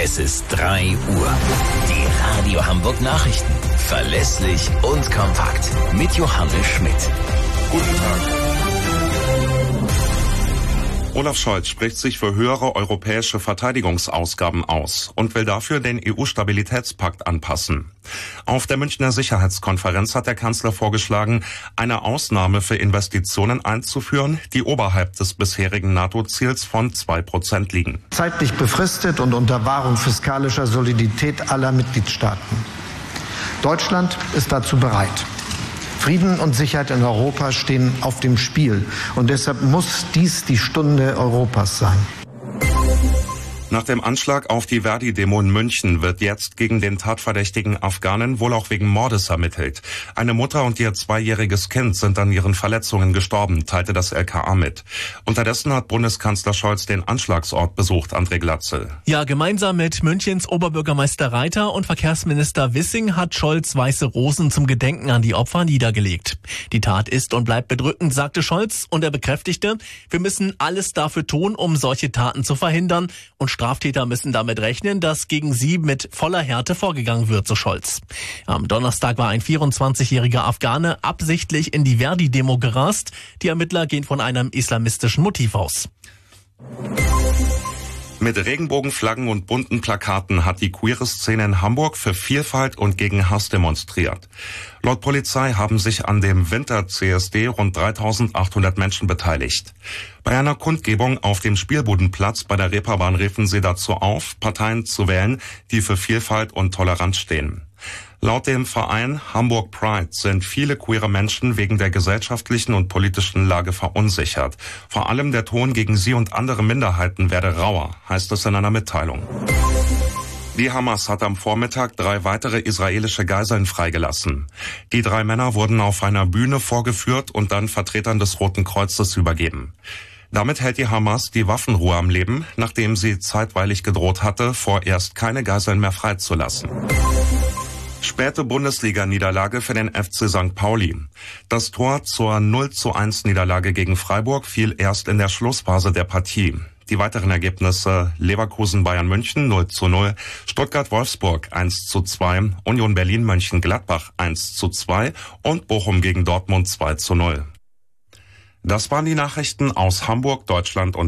Es ist 3 Uhr. Die Radio Hamburg Nachrichten. Verlässlich und kompakt. Mit Johannes Schmidt. Guten Tag. Olaf Scholz spricht sich für höhere europäische Verteidigungsausgaben aus und will dafür den EU-Stabilitätspakt anpassen. Auf der Münchner Sicherheitskonferenz hat der Kanzler vorgeschlagen, eine Ausnahme für Investitionen einzuführen, die oberhalb des bisherigen NATO-Ziels von 2% liegen. Zeitlich befristet und unter Wahrung fiskalischer Solidität aller Mitgliedstaaten. Deutschland ist dazu bereit. Frieden und Sicherheit in Europa stehen auf dem Spiel und deshalb muss dies die Stunde Europas sein. Nach dem Anschlag auf die Verdi-Demo in München wird jetzt gegen den tatverdächtigen Afghanen wohl auch wegen Mordes ermittelt. Eine Mutter und ihr 2-jähriges Kind sind an ihren Verletzungen gestorben, teilte das LKA mit. Unterdessen hat Bundeskanzler Scholz den Anschlagsort besucht, André Glatzel. Ja, gemeinsam mit Münchens Oberbürgermeister Reiter und Verkehrsminister Wissing hat Scholz weiße Rosen zum Gedenken an die Opfer niedergelegt. Die Tat ist und bleibt bedrückend, sagte Scholz, und er bekräftigte, wir müssen alles dafür tun, um solche Taten zu verhindern, und Straftäter müssen damit rechnen, dass gegen sie mit voller Härte vorgegangen wird, so Scholz. Am Donnerstag war ein 24-jähriger Afghane absichtlich in die Verdi-Demo gerast. Die Ermittler gehen von einem islamistischen Motiv aus. Mit Regenbogenflaggen und bunten Plakaten hat die queere Szene in Hamburg für Vielfalt und gegen Hass demonstriert. Laut Polizei haben sich an dem Winter-CSD rund 3.800 Menschen beteiligt. Bei einer Kundgebung auf dem Spielbudenplatz bei der Reeperbahn riefen sie dazu auf, Parteien zu wählen, die für Vielfalt und Toleranz stehen. Laut dem Verein Hamburg Pride sind viele queere Menschen wegen der gesellschaftlichen und politischen Lage verunsichert. Vor allem der Ton gegen sie und andere Minderheiten werde rauer, heißt es in einer Mitteilung. Die Hamas hat am Vormittag 3 weitere israelische Geiseln freigelassen. Die 3 Männer wurden auf einer Bühne vorgeführt und dann Vertretern des Roten Kreuzes übergeben. Damit hält die Hamas die Waffenruhe am Leben, nachdem sie zeitweilig gedroht hatte, vorerst keine Geiseln mehr freizulassen. Späte Bundesliga-Niederlage für den FC St. Pauli. Das Tor zur 0:1-Niederlage gegen Freiburg fiel erst in der Schlussphase der Partie. Die weiteren Ergebnisse: Leverkusen-Bayern München 0:0, Stuttgart-Wolfsburg 1:2, Union Berlin-Mönchengladbach 1:2 und Bochum gegen Dortmund 2:0. Das waren die Nachrichten aus Hamburg, Deutschland und